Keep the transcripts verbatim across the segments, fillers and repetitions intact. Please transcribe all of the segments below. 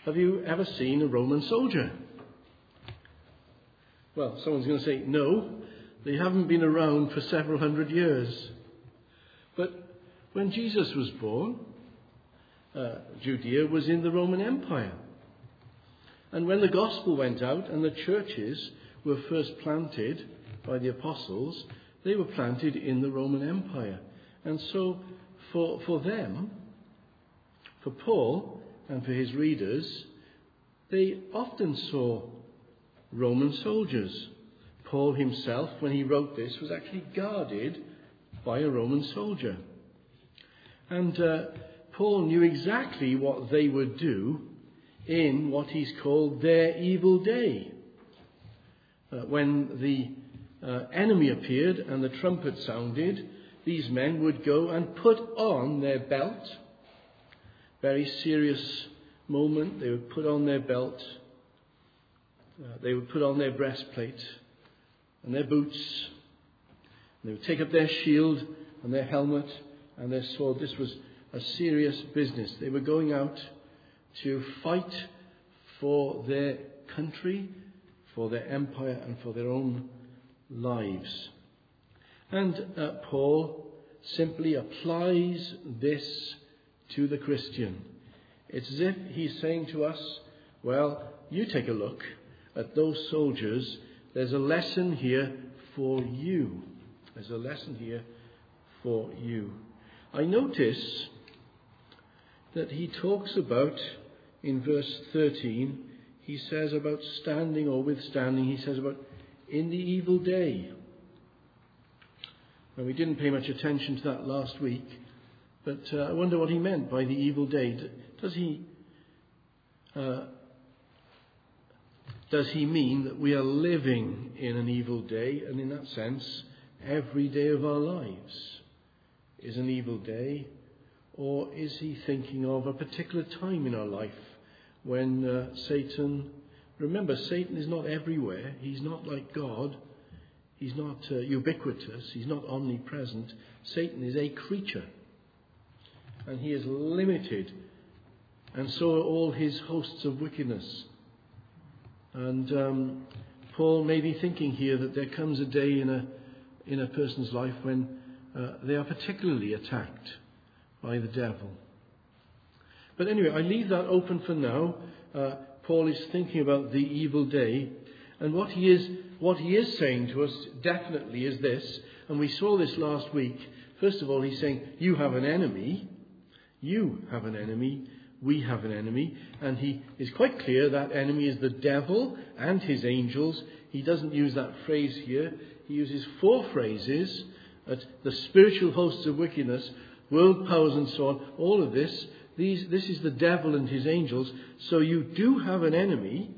Have you ever seen a Roman soldier? Well, someone's going to say, no, they haven't been around for several hundred years. But when Jesus was born, uh, Judea was in the Roman Empire. And when the gospel went out and the churches were first planted by the apostles, they were planted in the Roman Empire. And so for, for them, for Paul and for his readers, they often saw Roman soldiers. Paul himself, when he wrote this, was actually guarded by a Roman soldier. And uh, Paul knew exactly what they would do in what he's called their evil day. Uh, when the uh, enemy appeared and the trumpet sounded, these men would go and put on their belt. Very serious moment. They would put on their belt. Uh, they would put on their breastplate and their boots. And they would take up their shield and their helmet and their sword. This was a serious business. They were going out to fight for their country, for their empire, and for their own lives. And uh, Paul simply applies this to the Christian. It's as if he's saying to us, well, you take a look at those soldiers. There's a lesson here for you. There's a lesson here for you. I notice that he talks about, in verse thirteen, he says about standing or withstanding, he says about in the evil day. Now, we didn't pay much attention to that last week, but uh, I wonder what he meant by the evil day. Does he uh, does he mean that we are living in an evil day, and in that sense, every day of our lives is an evil day? Or is he thinking of a particular time in our life when uh, Satan... Remember, Satan is not everywhere. He's not like God. He's not uh, ubiquitous. He's not omnipresent. Satan is a creature. And he is limited. And so are all his hosts of wickedness. And um, Paul may be thinking here that there comes a day in a, in a person's life when uh, they are particularly attacked by the devil. But anyway, I leave that open for now. Uh, Paul is thinking about the evil day, and what he is what he is saying to us definitely is this, and we saw this last week. First of all, he's saying, you have an enemy, you have an enemy, we have an enemy, and he is quite clear that enemy is the devil and his angels. He doesn't use that phrase here. He uses four phrases, at the spiritual hosts of wickedness, world powers and so on, all of this, these, this is the devil and his angels. So you do have an enemy.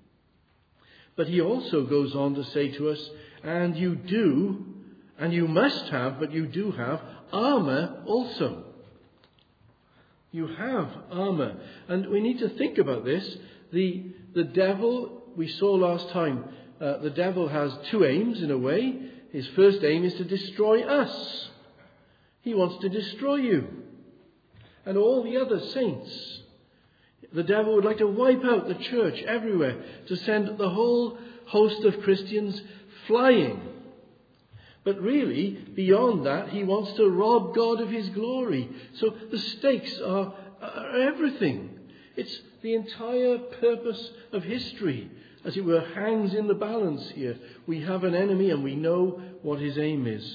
But he also goes on to say to us, and you do, and you must have, but you do have armour also. You have armour. And we need to think about this. The, the devil, we saw last time, uh, the devil has two aims in a way. His first aim is to destroy us. He wants to destroy you and all the other saints. The devil would like to wipe out the church everywhere, to send the whole host of Christians flying. But really, beyond that, he wants to rob God of his glory. So the stakes are, are everything. It's the entire purpose of history, as it were, hangs in the balance here. We have an enemy and we know what his aim is.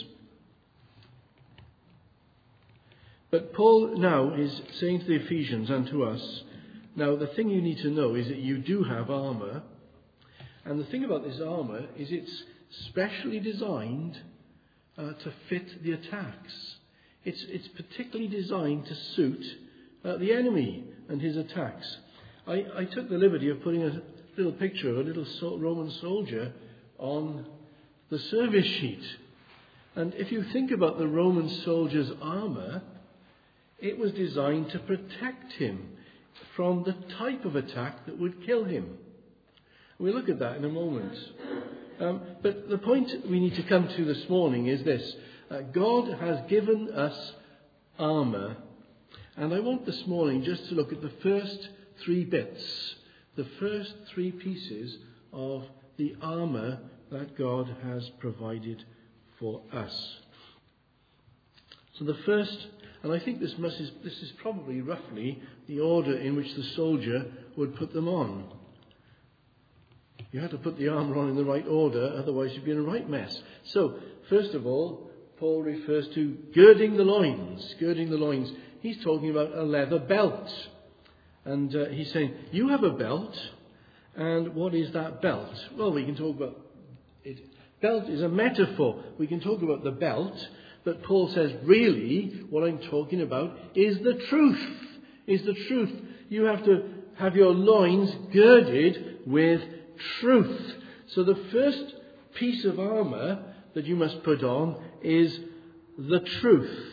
But Paul now is saying to the Ephesians and to us, now the thing you need to know is that you do have armour. And the thing about this armour is it's specially designed uh, to fit the attacks. It's, it's particularly designed to suit uh, the enemy and his attacks. I, I took the liberty of putting a little picture of a little so- Roman soldier on the service sheet. And if you think about the Roman soldier's armour, it was designed to protect him from the type of attack that would kill him. We'll look at that in a moment. Um, but the point we need to come to this morning is this. Uh, God has given us armour. And I want this morning just to look at the first three bits, the first three pieces of the armour that God has provided for us. So the first, and I think this must is, this is probably roughly the order in which the soldier would put them on. You had to put the armour on in the right order, otherwise you'd be in a right mess. So, first of all, Paul refers to girding the loins. Girding the loins. He's talking about a leather belt. And uh, he's saying, you have a belt. And what is that belt? Well, we can talk about it. Belt is a metaphor. We can talk about the belt. But Paul says, really, what I'm talking about is the truth. Is the truth. You have to have your loins girded with truth. So the first piece of armour that you must put on is the truth.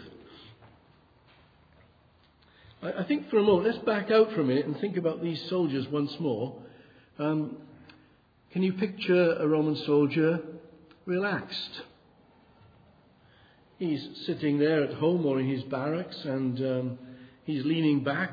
I, I think for a moment, let's back out for a minute and think about these soldiers once more. Um, can you picture a Roman soldier relaxed? He's sitting there at home or in his barracks, and um, he's leaning back.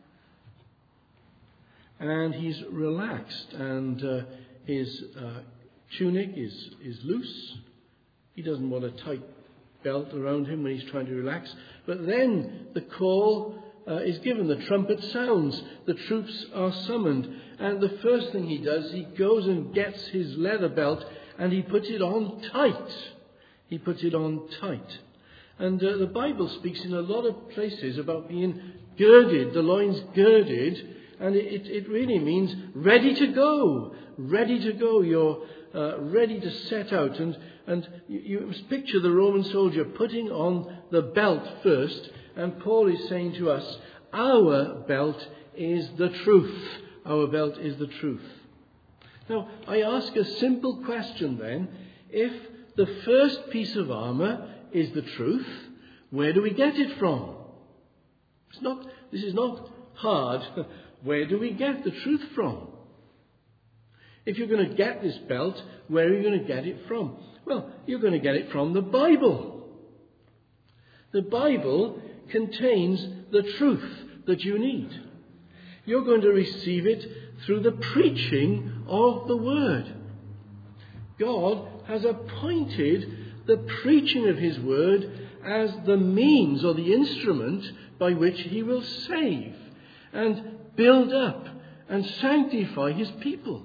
And he's relaxed, and uh, his uh, tunic is, is loose. He doesn't want a tight belt around him when he's trying to relax. But then the call uh, is given. The trumpet sounds. The troops are summoned. And the first thing he does, he goes and gets his leather belt and he puts it on tight. He puts it on tight. And uh, the Bible speaks in a lot of places about being girded, the loins girded. And it, it really means ready to go. Ready to go. You're uh, ready to set out. And, and you, you must picture the Roman soldier putting on the belt first. And Paul is saying to us, our belt is the truth. Our belt is the truth. Now, I ask a simple question then. If the first piece of armour is the truth, where do we get it from? It's not. This is not hard. Where do we get the truth from? If you're going to get this belt, where are you going to get it from? Well, you're going to get it from the Bible. The Bible contains the truth that you need. You're going to receive it through the preaching of the Word. God has appointed the preaching of His Word as the means or the instrument by which He will save and build up and sanctify His people.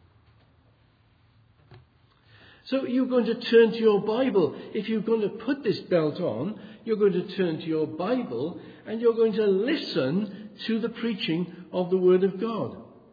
So you're going to turn to your Bible. If you're going to put this belt on, you're going to turn to your Bible and you're going to listen to the preaching of the Word of God.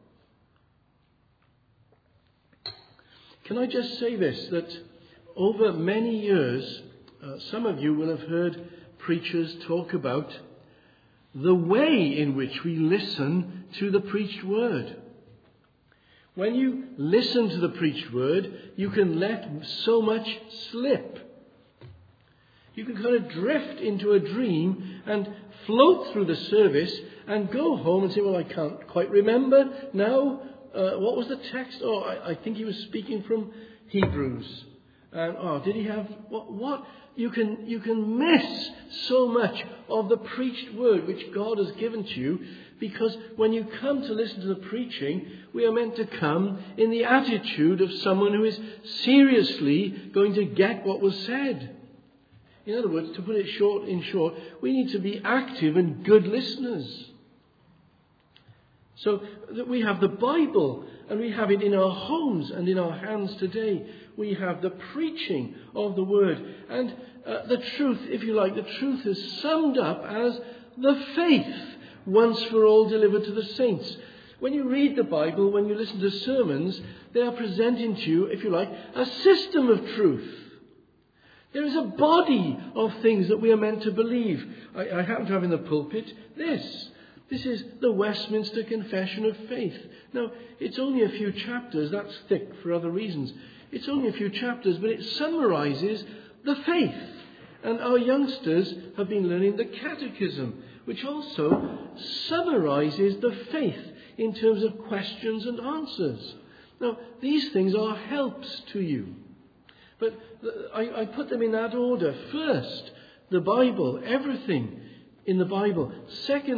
Can I just say this, that over many years, uh, some of you will have heard preachers talk about the way in which we listen to the preached word. When you listen to the preached word, you can let so much slip. You can kind of drift into a dream and float through the service and go home and say, well, I can't quite remember now. Uh, what was the text? Oh, I, I think he was speaking from Hebrews. And oh, did he have what? What? You can you can miss so much of the preached word which God has given to you, because when you come to listen to the preaching, we are meant to come in the attitude of someone who is seriously going to get what was said. In other words, to put it short in short, we need to be active and good listeners. So that we have the Bible, and we have it in our homes and in our hands today. We have the preaching of the Word. And uh, the truth, if you like, the truth is summed up as the faith once for all delivered to the saints. When you read the Bible, when you listen to sermons, they are presenting to you, if you like, a system of truth. There is a body of things that we are meant to believe. I, I happen to have in the pulpit this. This is the Westminster Confession of Faith. Now, it's only a few chapters. That's thick for other reasons. It's only a few chapters, but it summarises the faith. And our youngsters have been learning the Catechism, which also summarises the faith in terms of questions and answers. Now, these things are helps to you. But I, I put them in that order. First, the Bible, everything in the Bible. Secondly,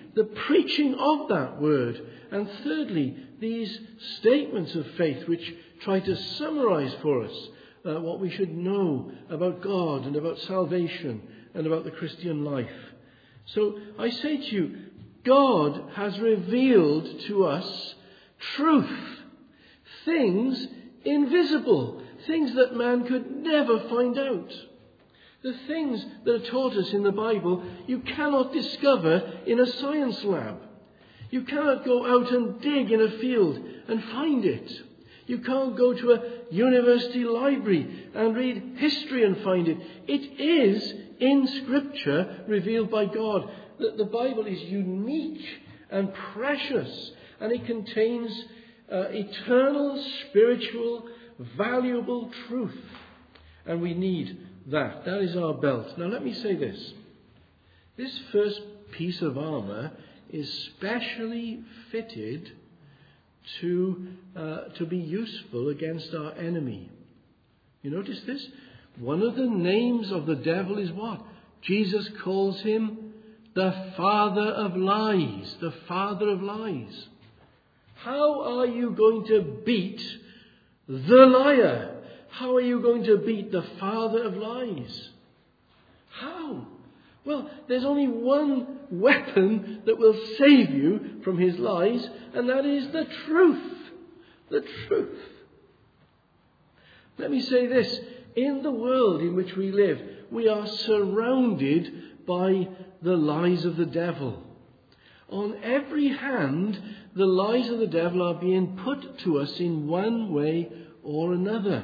the preaching of that word. And thirdly, these statements of faith which try to summarize for us uh, what we should know about God and about salvation and about the Christian life. So I say to you, God has revealed to us truth, things invisible, things that man could never find out. The things that are taught us in the Bible, you cannot discover in a science lab. You cannot go out and dig in a field and find it. You can't go to a university library and read history and find it. It is in Scripture revealed by God. The, the Bible is unique and precious, and it contains uh, eternal, spiritual, valuable truth. And we need that. That is our belt. Now let me say this. This first piece of armour is specially fitted to uh, to be useful against our enemy. You notice this? One of the names of the devil is what? Jesus calls him the father of lies. The father of lies. How are you going to beat the liar? How are you going to beat the father of lies? How? Well, there's only one weapon that will save you from his lies, and that is the truth. The truth. Let me say this. In the world in which we live, we are surrounded by the lies of the devil. On every hand, the lies of the devil are being put to us in one way or another.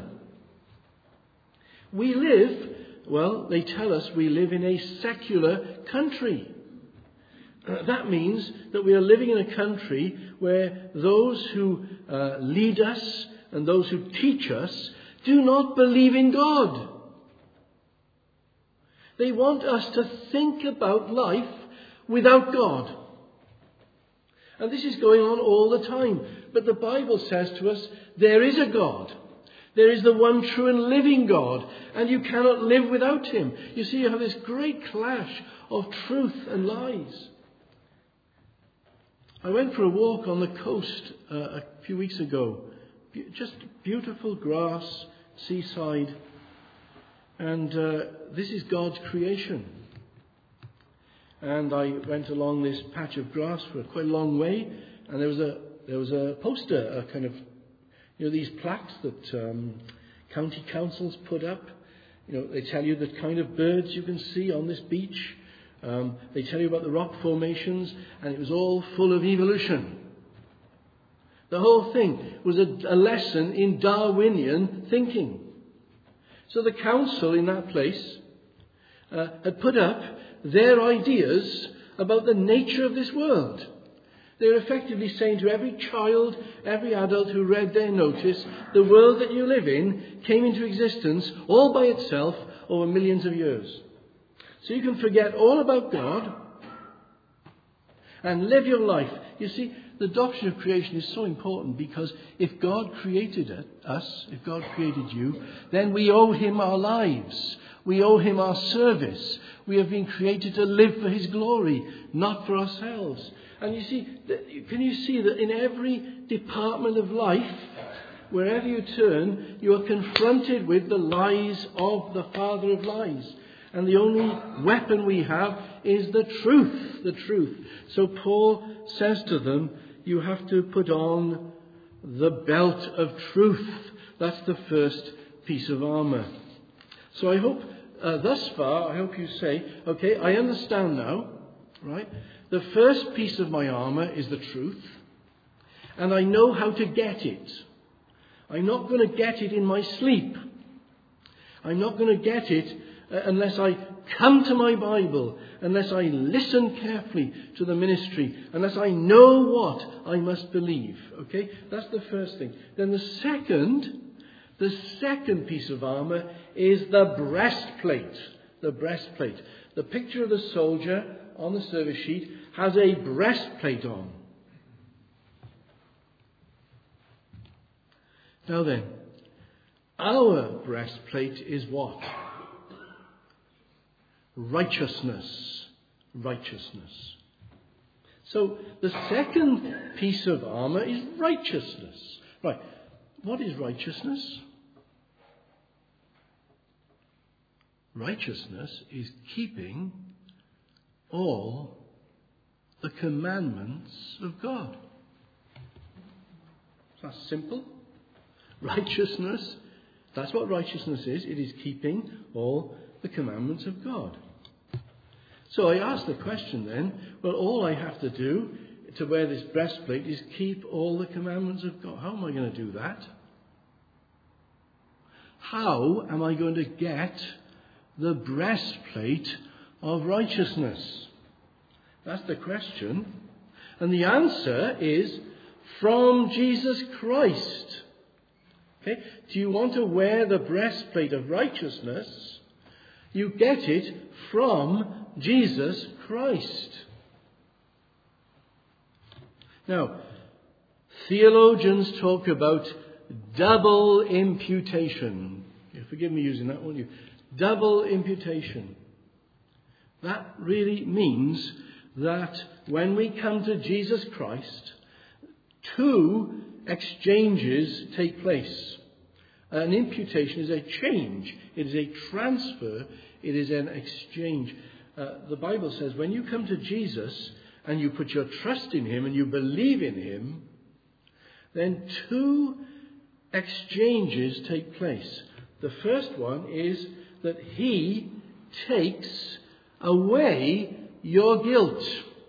We live, well, they tell us we live in a secular country. Uh, that means that we are living in a country where those who uh, lead us and those who teach us do not believe in God. They want us to think about life without God. And this is going on all the time. But the Bible says to us, there is a God. There is the one true and living God, and you cannot live without him. You see, you have this great clash of truth and lies. I went for a walk on the coast uh, a few weeks ago. Be- just beautiful grass, seaside, and uh, this is God's creation. And I went along this patch of grass for quite a long way, and there was a there was a poster, a kind of, you know, these plaques that um, county councils put up. You know, they tell you the kind of birds you can see on this beach. Um, they tell you about the rock formations, and it was all full of evolution. The whole thing was a, a lesson in Darwinian thinking. So the council in that place uh, had put up their ideas about the nature of this world. They were effectively saying to every child, every adult who read their notice, the world that you live in came into existence all by itself over millions of years. So you can forget all about God and live your life. You see, the doctrine of creation is so important because if God created it, us, if God created you, then we owe him our lives. We owe him our service. We have been created to live for his glory, not for ourselves. And you see, can you see that in every department of life, wherever you turn, you are confronted with the lies of the father of lies. And the only weapon we have is the truth, the truth. So Paul says to them, you have to put on the belt of truth. That's the first piece of armour. So I hope, uh, thus far, I hope you say, okay, I understand now, right? The first piece of my armour is the truth, and I know how to get it. I'm not going to get it in my sleep. I'm not going to get it uh, unless I come to my Bible, unless I listen carefully to the ministry, unless I know what I must believe. Okay, that's the first thing. Then the second, the second piece of armour is the breastplate. The breastplate. The picture of the soldier on the service sheet has a breastplate on. Now then, our breastplate is what? Righteousness. Righteousness. So the second piece of armour is righteousness. Right. What is righteousness? Righteousness is keeping all the commandments of God. That's simple. Righteousness, that's what righteousness is. It is keeping all the commandments of God. So I ask the question then, well, all I have to do to wear this breastplate is keep all the commandments of God. How am I going to do that? How am I going to get the breastplate of righteousness? That's the question. And the answer is from Jesus Christ. Okay? Do you want to wear the breastplate of righteousness? You get it from Jesus Christ. Now, theologians talk about double imputation. You forgive me using that, won't you? Double imputation. That really means that when we come to Jesus Christ, two exchanges take place. An imputation is a change. It is a transfer. It is an exchange. Uh, the Bible says when you come to Jesus and you put your trust in him and you believe in him, then two exchanges take place. The first one is that he takes away your guilt.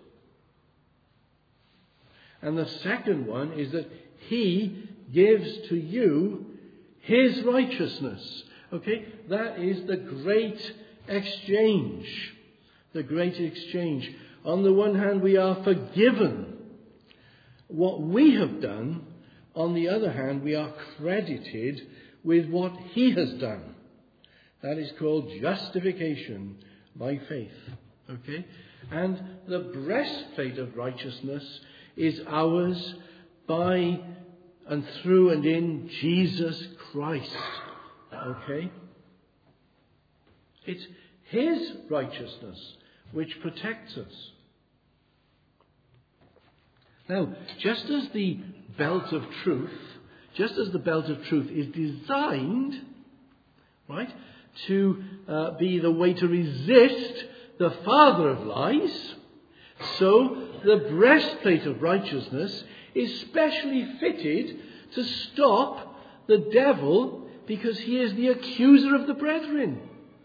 And the second one is that he gives to you his righteousness. Okay? That is the great exchange. The great exchange. On the one hand, we are forgiven what we have done. On the other hand, we are credited with what he has done. That is called justification by faith. Okay? And the breastplate of righteousness is ours by and through and in Jesus Christ. Okay? It's his righteousness which protects us. Now, just as the belt of truth, just as the belt of truth is designed, right, to uh, be the way to resist the father of lies, so the breastplate of righteousness is specially fitted to stop the devil because he is the accuser of the brethren.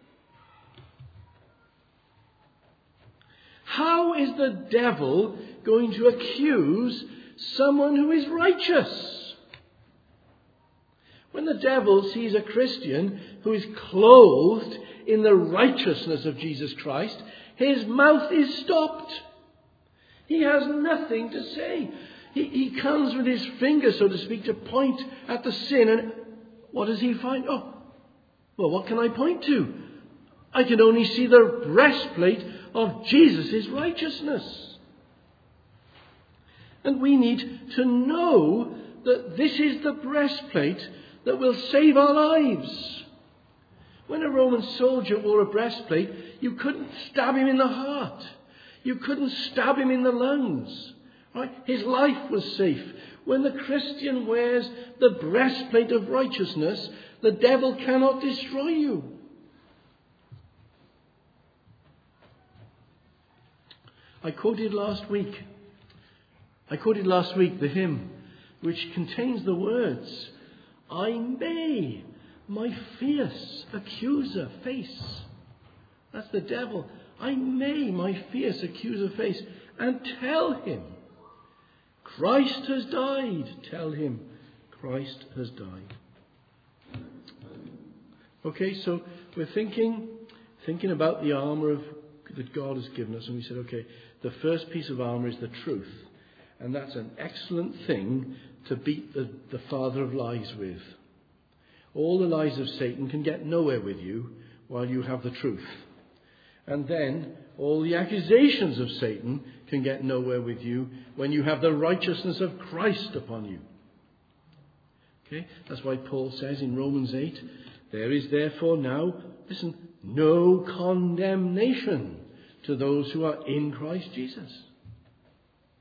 How is the devil going to accuse someone who is righteous? When the devil sees a Christian who is clothed in the righteousness of Jesus Christ, his mouth is stopped. He has nothing to say. He, he comes with his finger, so to speak, to point at the sin. And what does he find? Oh, well, what can I point to? I can only see the breastplate of Jesus' righteousness. And we need to know that this is the breastplate that will save our lives. When a Roman soldier wore a breastplate, you couldn't stab him in the heart. You couldn't stab him in the lungs. Right? His life was safe. When the Christian wears the breastplate of righteousness, the devil cannot destroy you. I quoted last week. I quoted last week the hymn which contains the words, I may my fierce accuser face. That's the devil. I may my fierce accuser face and tell him, Christ has died. Tell him, Christ has died. Okay, so we're thinking, thinking about the armour of that God has given us, and we said, okay, the first piece of armour is the truth, and that's an excellent thing to beat the, the father of lies with. All the lies of Satan can get nowhere with you while you have the truth. And then all the accusations of Satan can get nowhere with you when you have the righteousness of Christ upon you. Okay? That's why Paul says in Romans eight, there is therefore now, listen, no condemnation to those who are in Christ Jesus.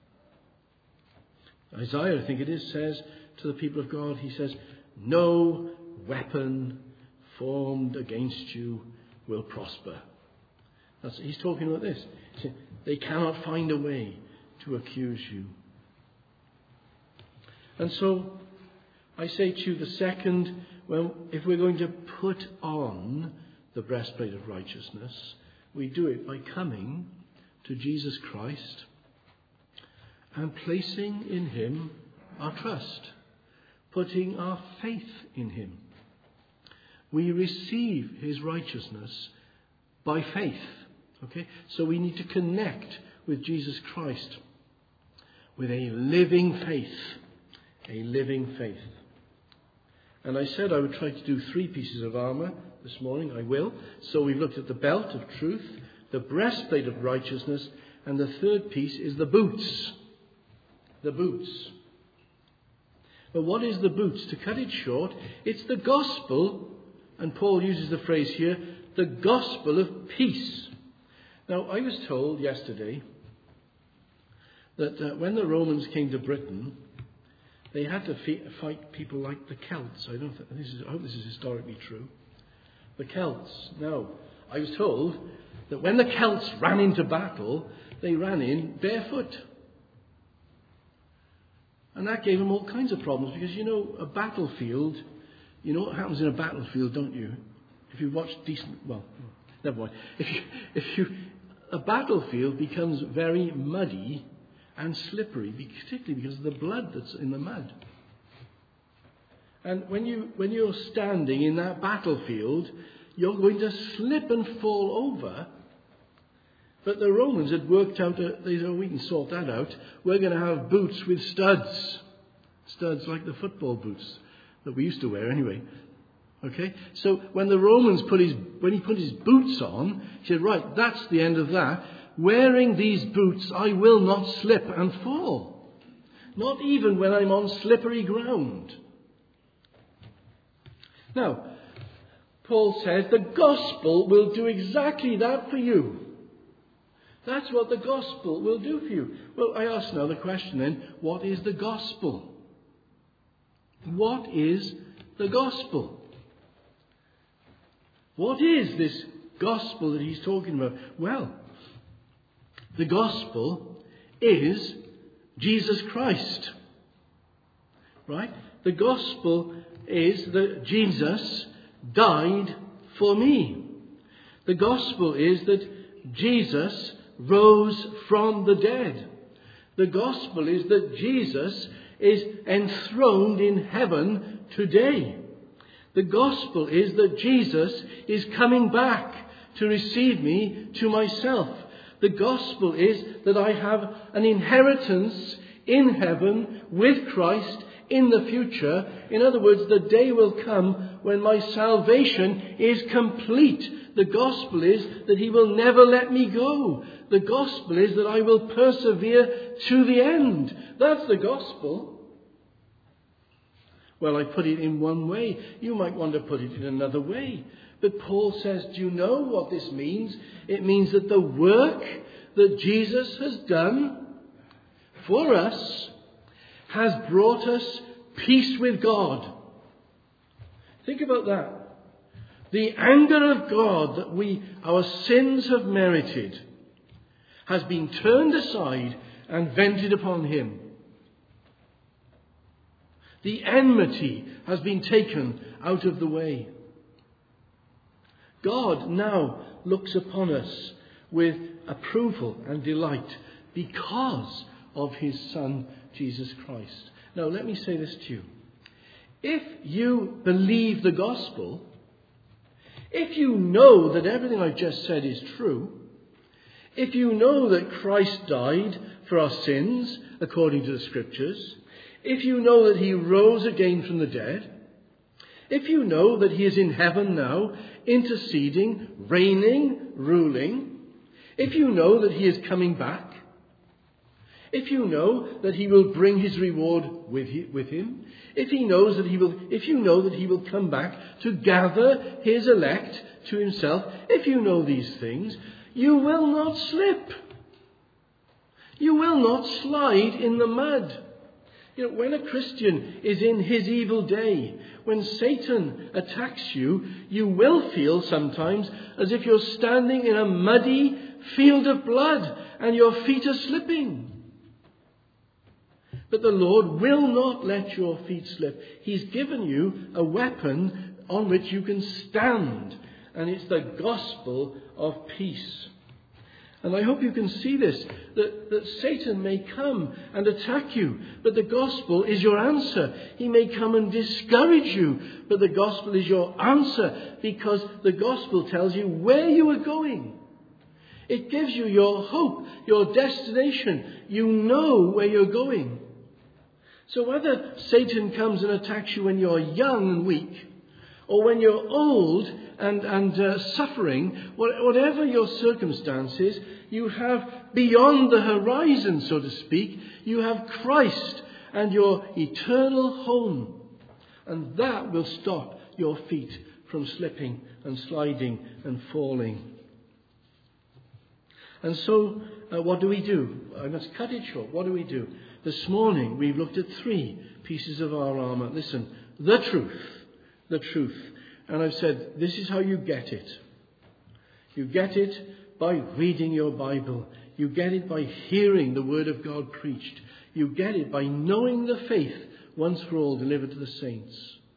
Isaiah, I think it is, says to the people of God, he says, no weapon formed against you will prosper. That's, he's talking about this. They cannot find a way to accuse you. And so I say to you, the second, well, if we're going to put on the breastplate of righteousness, we do it by coming to Jesus Christ and placing in him our trust, putting our faith in him. We receive his righteousness by faith. Okay? So we need to connect with Jesus Christ with a living faith. A living faith. And I said I would try to do three pieces of armour this morning. I will. So we've looked at the belt of truth, the breastplate of righteousness, and the third piece is the boots. The boots. But what is the boots? To cut it short, it's the gospel, and Paul uses the phrase here, the gospel of peace. Now, I was told yesterday that uh, when the Romans came to Britain, they had to fe- fight people like the Celts. I don't think, this is, I hope this is historically true. The Celts. Now, I was told that when the Celts ran into battle, they ran in barefoot. And that gave them all kinds of problems because, you know, a battlefield, you know what happens in a battlefield, don't you? If you watch decent, well, never mind. If you, if you, a battlefield becomes very muddy and slippery, particularly because of the blood that's in the mud. And when you when you're standing in that battlefield, you're going to slip and fall over. But the Romans had worked out, a, they said, oh, we can sort that out. We're going to have boots with studs. Studs like the football boots that we used to wear anyway. Okay? So when the Romans put his, when he put his boots on, he said, right, that's the end of that. Wearing these boots, I will not slip and fall. Not even when I'm on slippery ground. Now, Paul says the gospel will do exactly that for you. That's what the gospel will do for you. Well, I ask now the question then, what is the gospel? What is the gospel? What is this gospel that he's talking about? Well, the gospel is Jesus Christ. Right? The gospel is that Jesus died for me. The gospel is that Jesus rose from the dead. The gospel is that Jesus is enthroned in heaven today. The gospel is that Jesus is coming back to receive me to myself. The gospel is that I have an inheritance in heaven with Christ in the future. In other words, the day will come when my salvation is complete. The gospel is that he will never let me go. The gospel is that I will persevere to the end. That's the gospel. Well, I put it in one way. You might want to put it in another way. But Paul says, do you know what this means? It means that the work that Jesus has done for us has brought us peace with God. Think about that. The anger of God that we, our sins have merited, has been turned aside and vented upon him. The enmity has been taken out of the way. God now looks upon us with approval and delight because of his Son, Jesus Christ. Now, let me say this to you. If you believe the gospel, if you know that everything I've just said is true, if you know that Christ died for our sins according to the Scriptures, if you know that he rose again from the dead, if you know that he is in heaven now, interceding, reigning, ruling, if you know that he is coming back, if you know that he will bring his reward with him, if he knows that he will, if you know that he will come back to gather his elect to himself, if you know these things, you will not slip. You will not slide in the mud. You know, when a Christian is in his evil day, when Satan attacks you, you will feel sometimes as if you're standing in a muddy field of blood and your feet are slipping. But the Lord will not let your feet slip. He's given you a weapon on which you can stand, and it's the gospel of peace. And I hope you can see this, that, that Satan may come and attack you, but the gospel is your answer. He may come and discourage you, but the gospel is your answer, because the gospel tells you where you are going. It gives you your hope, your destination. You know where you're going. So whether Satan comes and attacks you when you're young and weak, or when you're old and, and uh, suffering, whatever your circumstances, you have beyond the horizon, so to speak, you have Christ and your eternal home. And that will stop your feet from slipping and sliding and falling. And so, uh, what do we do? I must cut it short. What do we do? This morning, we've looked at three pieces of our armour. Listen, the truth. The truth. And I've said, this is how you get it. You get it by reading your Bible. You get it by hearing the Word of God preached. You get it by knowing the faith once for all delivered to the saints.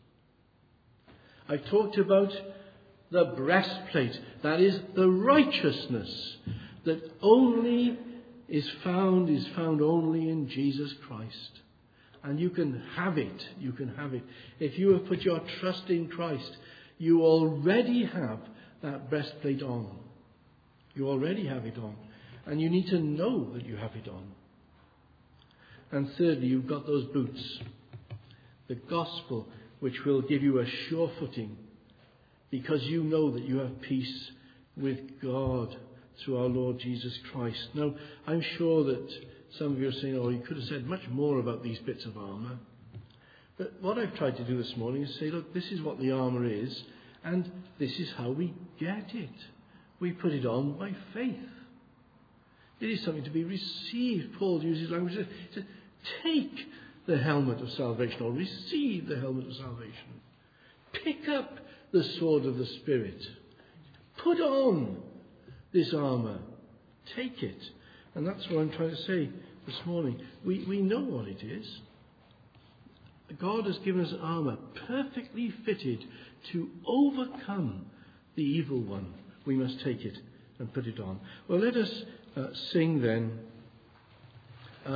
I've talked about the breastplate. That is the righteousness that only is found, is found only in Jesus Christ. And you can have it. You can have it. If you have put your trust in Christ, you already have that breastplate on. You already have it on. And you need to know that you have it on. And thirdly, you've got those boots. The gospel, which will give you a sure footing, because you know that you have peace with God through our Lord Jesus Christ. Now, I'm sure that some of you are saying, oh, you could have said much more about these bits of armour. But what I've tried to do this morning is say, look, this is what the armour is, and this is how we get it. We put it on by faith. It is something to be received. Paul uses language to say, take the helmet of salvation, or receive the helmet of salvation. Pick up the sword of the Spirit. Put on this armour. Take it. And that's what I'm trying to say this morning. We, we know what it is. God has given us armour perfectly fitted to overcome the evil one. We must take it and put it on. Well, let us uh, sing then